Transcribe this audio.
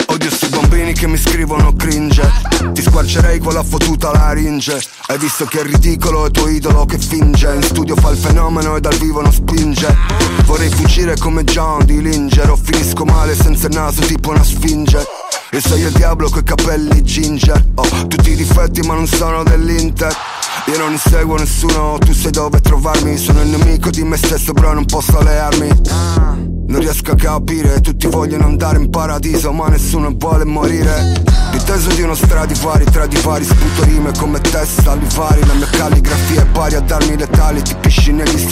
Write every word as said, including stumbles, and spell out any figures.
Odio sti bambini che mi scrivono cringe. Ti squarcerei con la fottuta laringe. Hai visto che è ridicolo il tuo idolo che finge. In studio fa il fenomeno e dal vivo non spinge. Vorrei fuggire come John Dillinger. O finisco male senza il naso tipo una sfinge. E sei il diavolo coi capelli ginger. Ho oh, tutti i difetti ma non sono dell'Inter. Io non inseguo nessuno, tu sai dove trovarmi. Sono il nemico di me stesso però non posso allearmi. Non riesco a capire, tutti vogliono andare in paradiso ma nessuno vuole morire. L'inteso di uno Stradivari, tra divari, sputo rime come te salivari. La mia calligrafia è pari a darmi letali, ti pisci negli